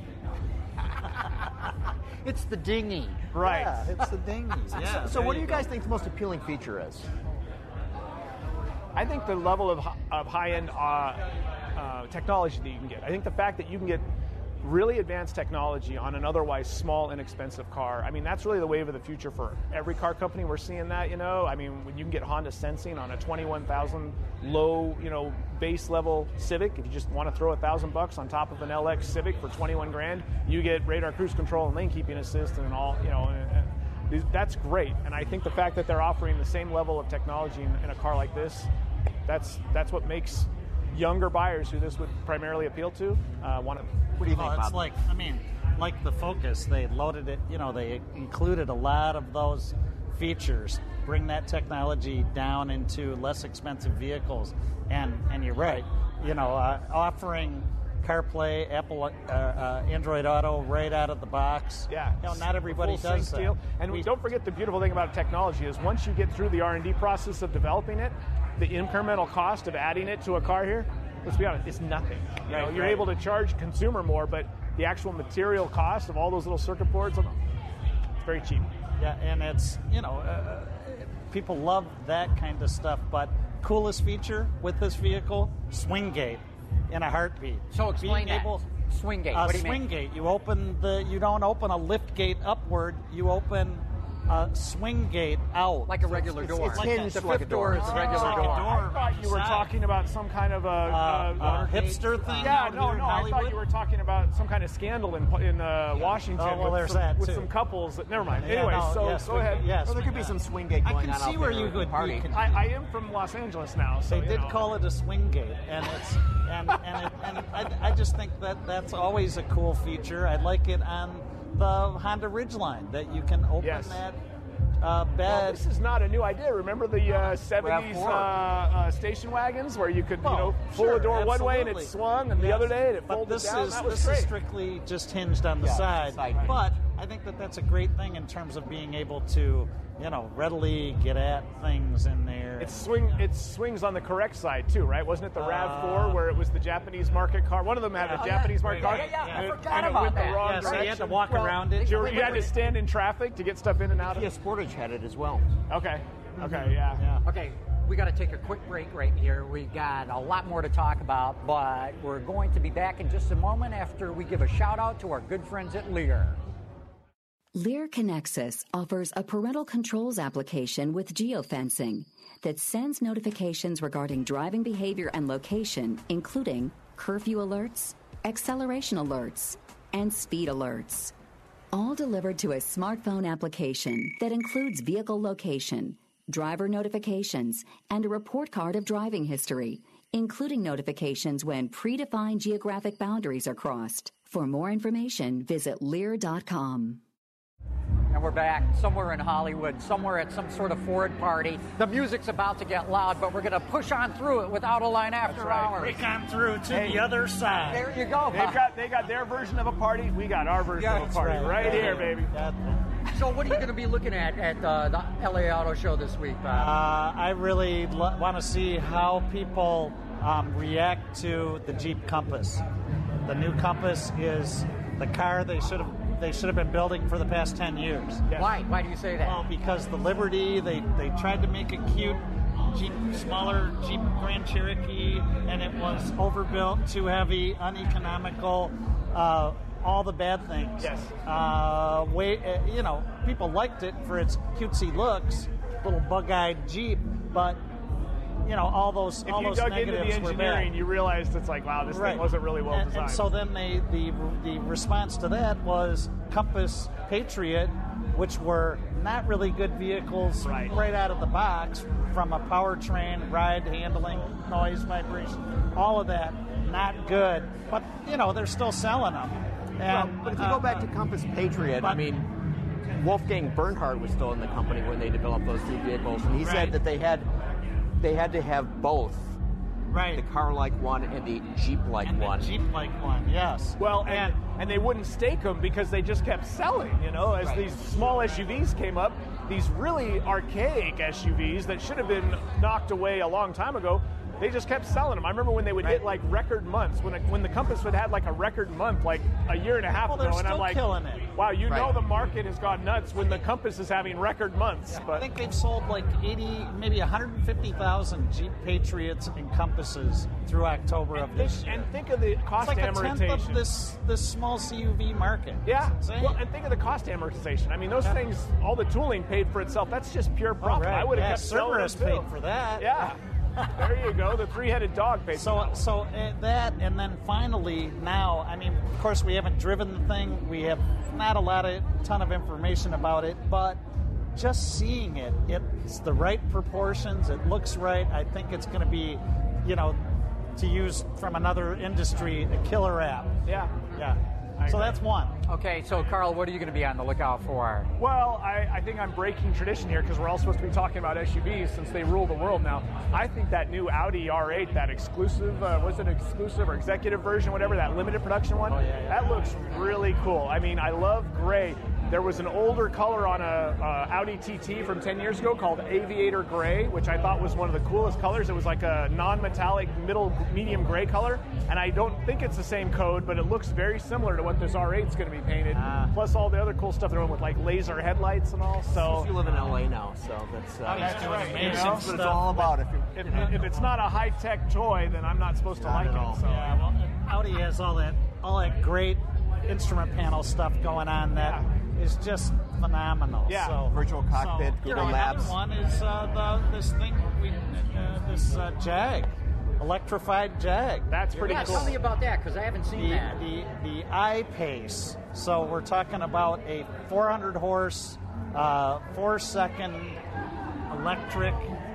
It's the dinghy. Right. Yeah, it's the dinghies. Yeah. So what do you guys think the most appealing feature is? I think the level of high-end technology that you can get. I think the fact that you can get really advanced technology on an otherwise small, inexpensive car. I mean, that's really the wave of the future for every car company. We're seeing that, I mean, when you can get Honda Sensing on a $21,000 low, base level Civic. If you just want to throw $1,000 on top of an LX Civic for 21 grand, you get radar cruise control and lane keeping assist and all, that's great. And I think the fact that they're offering the same level of technology in a car like this, that's what makes younger buyers who this would primarily appeal to want to. What do you think, Well, it's Bob? like the Focus. They loaded it, they included a lot of those features, bring that technology down into less expensive vehicles. And you're right, offering CarPlay, Apple, Android Auto right out of the box. Yeah, not everybody full does sync that. deal. And don't forget the beautiful thing about technology is once you get through the R&D process of developing it, the incremental cost of adding it to a car here, let's be honest, it's nothing. You're able to charge consumer more, but the actual material cost of all those little circuit boards, it's very cheap. Yeah, and it's, people love that kind of stuff, but coolest feature with this vehicle, swing gate in a heartbeat. So explain Being that. able- Swing gate. What do you swing mean? gate. You don't open a lift gate upward. You open a swing gate out. Like a regular door. it's hinged the like fifth a door. door is a regular like a door. door. I thought you were Side. talking about some kind of a hipster thing. Yeah, out no, here in I Hollywood? thought you were talking about some kind of scandal in Washington Oh, well, with, there's some, that, with too. some couples. Never mind. Yeah, Anyway, no, so yes, go ahead. Yes, Well, there could be some swing gate I going can on see out where there you at the could party. be. I am from Los Angeles now, so They did call it a swing gate, and it's and I just think that's always a cool feature. I like it on the Honda Ridgeline that you can open Yes. that Well, bed. this is not a new idea. Remember the 70s RAV4. station wagons where you could, Well, pull sure, the door one way and it absolutely. swung, and the Yes. other day it But folded this down. is That was this great. is strictly just hinged on the Yeah, side. side hinge. But I think that's a great thing in terms of being able to, readily get at things in there. It swings on the correct side too, right? Wasn't it the RAV4 where it was the Japanese market car? One of them had a Japanese market car. Yeah, I and it- forgot and it about went that. the wrong Yeah, so you had to direction. walk around it. You had to stand in traffic to get stuff in and out of Kia it. Sportage had it as well. Okay, yeah. Yeah. Okay, we got to take a quick break right here. We got a lot more to talk about, but we're going to be back in just a moment after we give a shout out to our good friends at Lear. Lear Connexus offers a parental controls application with geofencing that sends notifications regarding driving behavior and location, including curfew alerts, acceleration alerts, and speed alerts. All delivered to a smartphone application that includes vehicle location, driver notifications, and a report card of driving history, including notifications when predefined geographic boundaries are crossed. For more information, visit Lear.com. And we're back somewhere in Hollywood, somewhere at some sort of Ford party. The music's about to get loud, but we're going to push on through it with Autoline After Hours. Break on through to the other side. There you go. They got their version of a party. We got our version of a party right here, baby. So what are you going to be looking at the LA Auto Show this week, Bob? I really want to see how people react to the Jeep Compass. The new Compass is the car they should have been building for the past 10 years. Yes. Why? Why do you say that? Well, because the Liberty, they tried to make it cute, smaller Jeep Grand Cherokee, and it was overbuilt, too heavy, uneconomical, all the bad things. Yes. People liked it for its cutesy looks, little bug-eyed Jeep, but all those if you dug into the engineering, you realized it's like, wow, this thing wasn't really well designed. And so then the response to that was Compass Patriot, which were not really good vehicles right out of the box from a powertrain, ride, handling, noise, vibration, all of that, not good. But, they're still selling them. And, but if you go back to Compass Patriot, Wolfgang Bernhard was still in the company when they developed those two vehicles, and he said that they had to have both, the car-like one and the Jeep-like one. The Jeep-like one, yes. Well, and they wouldn't stake them because they just kept selling. As these small SUVs came up, these really archaic SUVs that should have been knocked away a long time ago. They just kept selling them. I remember when they would hit like record months, when the Compass would have like a record month like a year and a half ago, and I'm like, killing it. Wow, know the market has gone nuts when the Compass is having record months. Yeah, but I think they've sold like 80, maybe 150,000 Jeep Patriots and Compasses through October of this year. And think of the cost amortization. It's like a tenth of this small CUV market. Yeah. Well, and think of the cost amortization. I mean, those things, all the tooling paid for itself. That's just pure profit. I would have kept selling it paid for that. Yeah. There you go. The three-headed dog paid. So that, and then finally now, I mean, of course, we haven't driven the thing. We have not a ton of information about it, but just seeing it, it's the right proportions. It looks right. I think it's going to be, to use from another industry, a killer app. Yeah. So that's one. Okay, so Carl, what are you going to be on the lookout for? Well, I think I'm breaking tradition here because we're all supposed to be talking about SUVs since they rule the world now. I think that new Audi R8, that exclusive, was it exclusive or executive version, whatever, that limited production one, that looks really cool. I mean, I love gray. There was an older color on a Audi TT from 10 years ago called Aviator Gray, which I thought was one of the coolest colors. It was like a non-metallic medium gray color, and I don't think it's the same code, but it looks very similar to what this R8 is going to be painted. Plus all the other cool stuff they're doing with like laser headlights and all. So you live in LA now, so that's right. That's what it's all about. If it's not a high-tech toy, then I'm not supposed to like it. So. Yeah, well, Audi has all that great instrument panel stuff going on that is just phenomenal. Yeah. So, virtual cockpit, Google Maps. Another one is this thing, this Jag, electrified Jag. That's pretty cool. Tell me about that because I haven't seen that. The I-Pace. So we're talking about a 400 horse, 4-second electric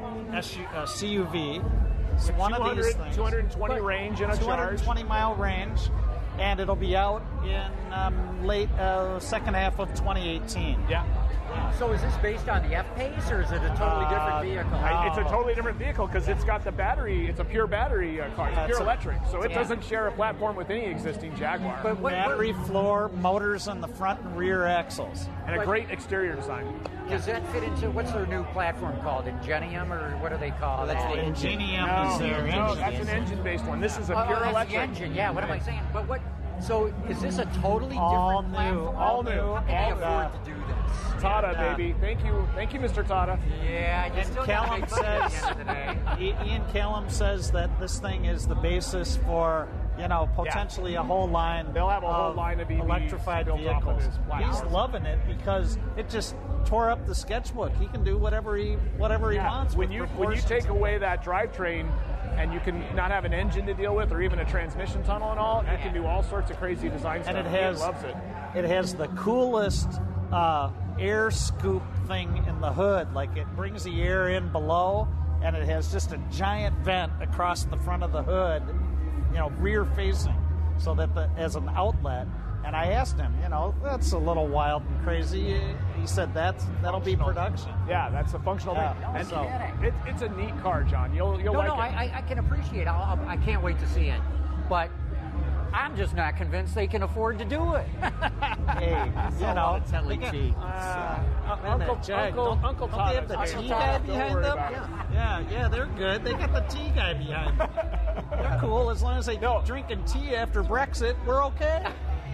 CUV. It's one of these things. 220 range in a 220 mile range. And it'll be out in late second half of 2018. Yeah. So is this based on the F-Pace, or is it a totally different vehicle? It's a totally different vehicle because it's got the battery. It's a pure battery car. It's pure electric. So it doesn't share a platform with any existing Jaguar. But battery floor, motors on the front and rear axles. And a great exterior design. Does that fit into, what's their new platform called? Ingenium, or what do they call that? The Ingenium is their engine. No, that's an engine-based one. This is a pure electric. The engine, yeah. What am I saying? But what? So is this a totally all different new, platform? all new. How can they afford to do this? Tada, baby. Thank you, Mr. Tada. Yeah, and Callum says, Ian Callum says that this thing is the basis for, potentially a whole line. They'll have a whole line of EVs electrified vehicles. He's loving it because it just tore up the sketchbook. He can do whatever he wants. When you take away that drivetrain, and you can not have an engine to deal with or even a transmission tunnel and all, you can do all sorts of crazy design stuff. And it has loves it. it has the coolest air scoop thing in the hood. Like, it brings the air in below, and it has just a giant vent across the front of the hood, rear facing, so that as an outlet. And I asked him, that's a little wild and crazy. He said that'll be production. Yeah, that's a functional thing. And so, it's a neat car, John. You'll like it. I can appreciate it. I can't wait to see it. But I'm just not convinced they can afford to do it. Hey, Tenley T. Uncle don't they have the T guy behind them? Yeah, they're good. They got the T guy behind them. They're cool as long as they don't drinking tea after Brexit. We're okay.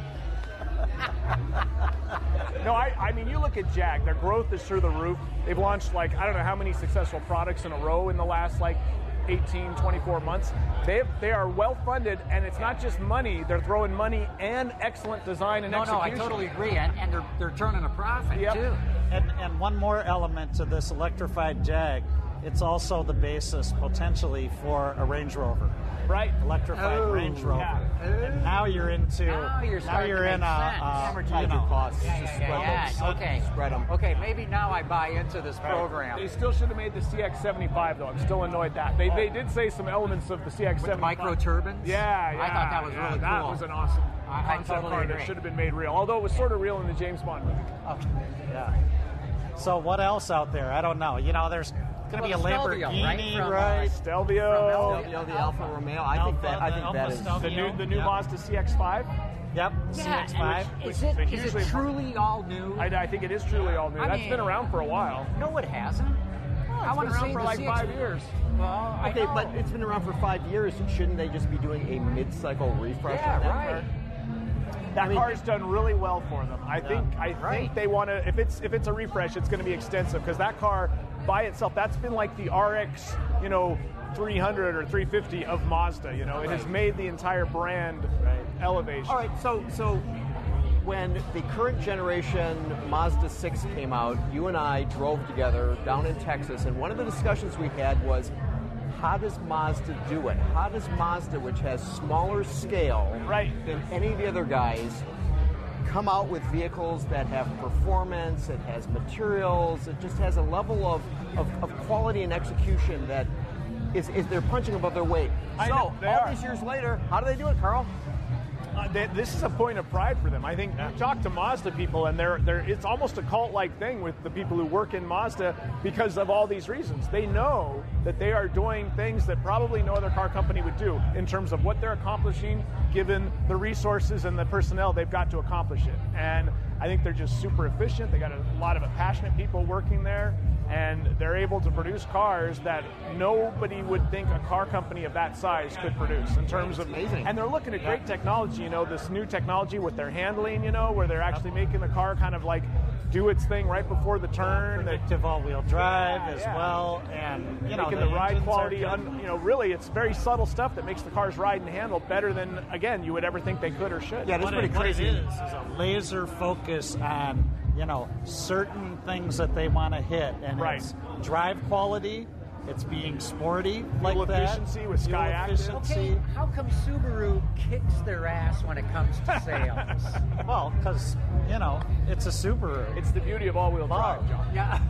No, I mean, you look at Jag, their growth is through the roof. They've launched, I don't know how many successful products in a row in the last, 18, 24 months. They are well-funded, and it's not just money. They're throwing money and excellent design and execution. No, I totally agree, and they're turning a profit, too. And one more element to this electrified Jag, it's also the basis, potentially, for a Range Rover. Right. Electrified Range Rover. Yeah. And now you're into. Now you're in amortize your costs. Okay. Spread them. Okay. Maybe now I buy into this program. They still should have made the CX-75 though. I'm still annoyed that they did say some elements of the CX-75 with micro turbines. Yeah. I thought that was really cool. That was an awesome concept car totally that should have been made real. Although it was sort of real in the James Bond movie. Oh. Yeah. So what else out there? I don't know. There's going to be a Lamborghini, right? Stelvio, the Alfa Romeo. I think that is the new Mazda CX-5. Yep, yeah, CX-5. Is it truly all new? I think it is truly all new. That's been around for a while. No, it hasn't. It's been around for 5 years. Well, okay, but it's been around for 5 years. Shouldn't they just be doing a mid-cycle refresh on that car? That car's done really well for them. I think they want to. If it's a refresh, it's going to be extensive because that car by itself, that's been like the RX, 300 or 350 of Mazda. It has made the entire brand elevation. All right, so when the current generation Mazda 6 came out, you and I drove together down in Texas, and one of the discussions we had was, how does Mazda do it? How does Mazda, which has smaller scale than any of the other guys, come out with vehicles that have performance, it has materials, it just has a level of quality and execution that is they're punching above their weight. All these years later, how do they do it, Carl? This is a point of pride for them. I think you talk to Mazda people, and it's almost a cult-like thing with the people who work in Mazda because of all these reasons. They know that they are doing things that probably no other car company would do in terms of what they're accomplishing, given the resources and the personnel they've got to accomplish it. And I think they're just super efficient. They got a lot of passionate people working there, and they're able to produce cars that nobody would think a car company of that size could produce in terms of amazing. And they're looking at great technology, this new technology with their handling, where they're actually making the car kind of do its thing right before the turn. Predictive all-wheel drive as well, and making the ride quality. Really, it's very subtle stuff that makes the cars ride and handle better than you would ever think they could or should. Yeah, that's pretty crazy. What it is a laser focus on certain things that they want to hit, and it's drive quality. It's being sporty, fuel efficiency with Sky Active. Okay, how come Subaru kicks their ass when it comes to sales? Well, because it's a Subaru. It's the beauty of all-wheel drive, John. Yeah.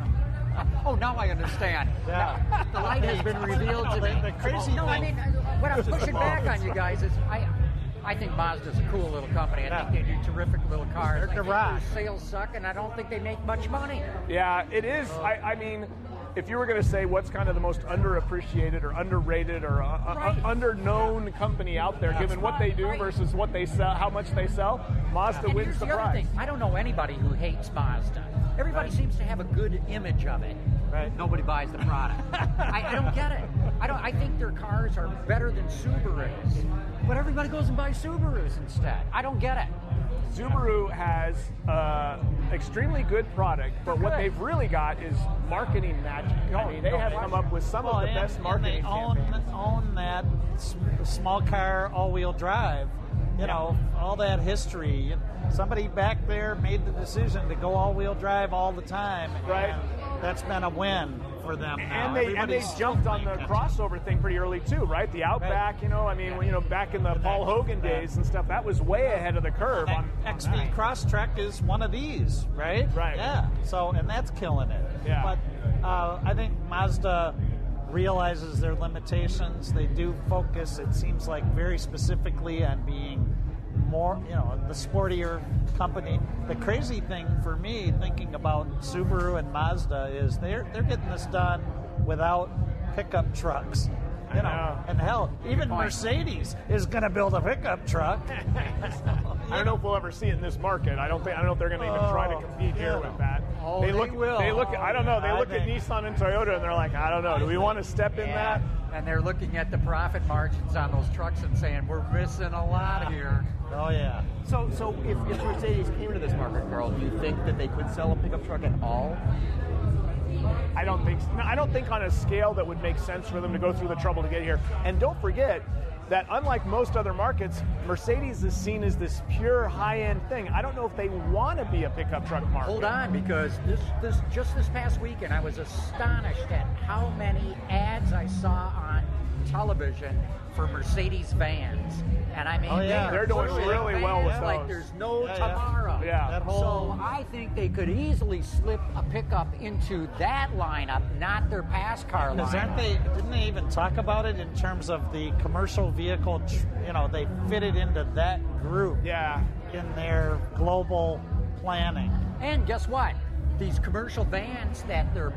Oh, now I understand. Yeah. The light has been revealed to me. The crazy thing. I mean, what I'm pushing back on you guys is I think Mazda's a cool little company. I think they do terrific little cars. Their sales suck, and I don't think they make much money. Yeah, it is. I mean, if you were going to say what's kind of the most underappreciated or underrated or underknown company out there, given what they do versus what they sell, how much they sell, Mazda wins the prize. Thing. I don't know anybody who hates Mazda. Everybody seems to have a good image of it. Right. Nobody buys the product. I don't get it. I think their cars are better than Subarus, but everybody goes and buys Subarus instead. I don't get it. Subaru has extremely good product, but what they've really got is marketing magic. They have come up with some of the best marketing campaigns. They own that small car all-wheel drive. All that history. Somebody back there made the decision to go all-wheel drive all the time. Right. That's been a win for them now. And they jumped on the crossover thing pretty early too, right? The Outback, you know, I mean, you know, back in the Paul Hogan days and stuff, that was way ahead of the curve. XV Crosstrek is one of these, right? Right. Yeah. So, and that's killing it. Yeah. But I think Mazda realizes their limitations. They do focus, it seems like, very specifically on being more, you know, the sportier company. The crazy thing for me, thinking about Subaru and Mazda, is they're getting this done without pickup trucks. You know, and hell, even Mercedes is going to build a pickup truck. I don't know if we'll ever see it in this market. I don't know if they're going to even try to compete here with that. Oh, they will. They look. I don't know. They look at Nissan and Toyota, and they're like, I don't know. Do we want to step in that? And they're looking at the profit margins on those trucks and saying, we're missing a lot here. Oh, yeah. So if Mercedes came into this market, Carl, do you think that they could sell a pickup truck at all? I don't think so. No, I don't think on a scale that would make sense for them to go through the trouble to get here. And don't forget that unlike most other markets, Mercedes is seen as this pure high-end thing. I don't know if they want to be a pickup truck market. Hold on, because this past weekend I was astonished at how many ads I saw on television for Mercedes vans. And I mean, they're doing really well with those. Like there's no tomorrow. Yeah. So I think they could easily slip a pickup into that lineup, not their pass car lineup. Didn't they even talk about it in terms of the commercial vehicle, you know, they fit it into that group in their global planning. And guess what? These commercial vans that they're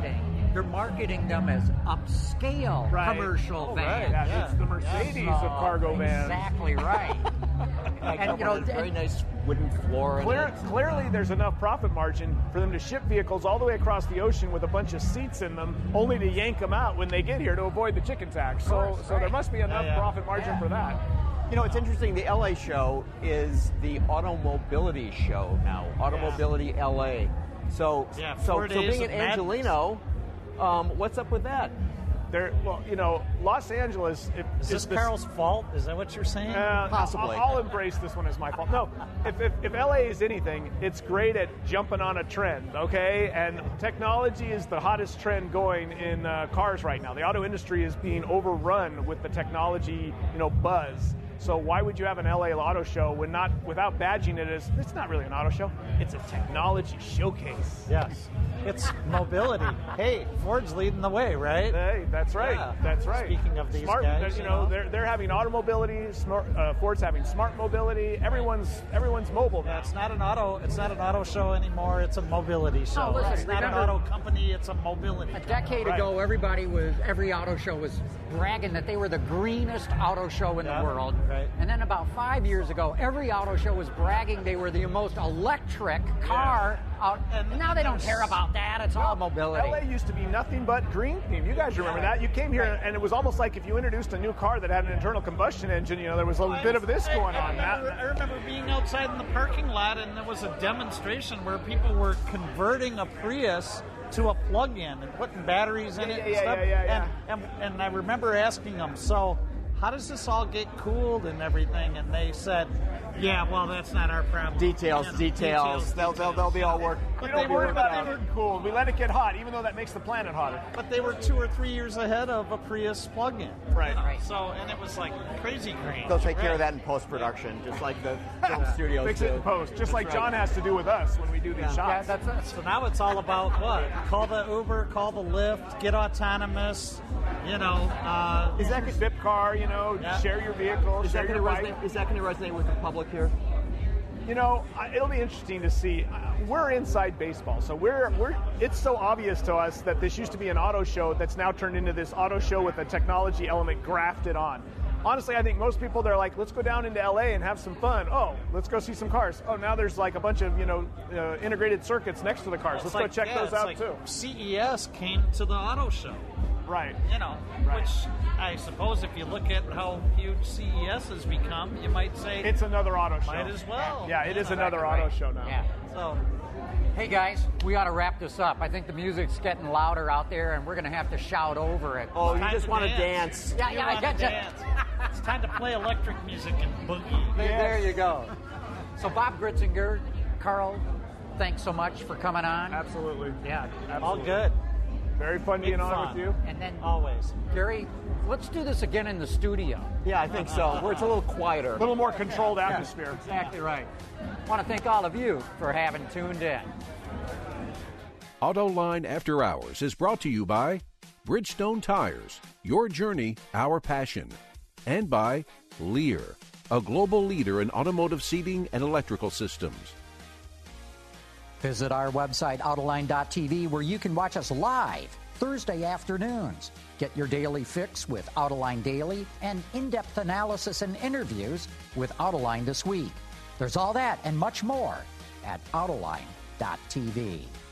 marketing them as upscale commercial vans. Right. Yeah, it's the Mercedes of cargo vans. Exactly right. And you know, very nice wooden floor. Clearly, there's enough profit margin for them to ship vehicles all the way across the ocean with a bunch of seats in them, only to yank them out when they get here to avoid the chicken tax. So there must be enough profit margin for that. You know, it's interesting. The LA show is the Automobility show now. Automobility LA. So being an Angelino, what's up with that? Well, you know, Los Angeles. Is this Carl's fault? Is that what you're saying? Possibly. I'll embrace this one as my fault. No, if LA is anything, it's great at jumping on a trend, okay? And technology is the hottest trend going in cars right now. The auto industry is being overrun with the technology, you know, buzz. So why would you have an LA auto show without badging it as, it's not really an auto show, it's a technology showcase. Yes. It's mobility. Hey, Ford's leading the way, right? Hey, that's right. Yeah. That's right. Speaking of these guys, you know, they're having automobility. Ford's having smart mobility. Everyone's mobile now. Yeah, it's not an auto show anymore. It's a mobility show. Listen, it's not an auto company. It's a mobility. A decade ago, every auto show was bragging that they were the greenest auto show in the world. Right. And then about 5 years ago, every auto show was bragging they were the most electric car out. And now they don't care about that. It's all mobility. LA used to be nothing but green theme. You guys remember that? You came here and it was almost like if you introduced a new car that had an internal combustion engine, you know, there was a bit of this going on. I remember being outside in the parking lot and there was a demonstration where people were converting a Prius to a plug-in and putting batteries in it and stuff. And I remember asking them, so how does this all get cooled and everything? And they said, yeah, well, that's not our problem. Details. They'll be all worked. We don't worry about it cool. We let it get hot, even though that makes the planet hotter. But they were 2 or 3 years ahead of a Prius plug-in. Right. You know? So, and it was like crazy green. They'll take care of that in post-production, just like the film studios Fix it in post, just like John has to do with us when we do these shots. So now it's all about what? Call the Uber, call the Lyft, get autonomous, you know. Is that a VIP car, you know, share your vehicle, Is that going to resonate with the public here? You know, it'll be interesting to see. We're inside baseball, so it's so obvious to us that this used to be an auto show that's now turned into this auto show with a technology element grafted on. Honestly, I think most people, they're like, let's go down into LA and have some fun. Oh, let's go see some cars. Oh, now there's like a bunch of, you know, integrated circuits next to the cars. Let's go check those out too. CES came to the auto show. Right. You know, which I suppose if you look at how huge CES has become, you might say it's another auto show. Might as well. Yeah, it is another auto show now. Yeah. So, hey guys, we ought to wrap this up. I think the music's getting louder out there, and we're going to have to shout over it. Oh, you just want to dance? Yeah, I get you. It's time to play electric music and boogie. There you go. So Bob Gritzinger, Carl, thanks so much for coming on. Absolutely. Yeah. All good. Very fun being on with you. And then, always. Gary, let's do this again in the studio. Yeah, I think so. Where it's a little quieter. A little more controlled atmosphere. Exactly right. I want to thank all of you for having tuned in. AutoLine After Hours is brought to you by Bridgestone Tires, your journey, our passion, and by Lear, a global leader in automotive seating and electrical systems. Visit our website, Autoline.tv, where you can watch us live Thursday afternoons. Get your daily fix with Autoline Daily and in-depth analysis and interviews with Autoline This Week. There's all that and much more at Autoline.tv.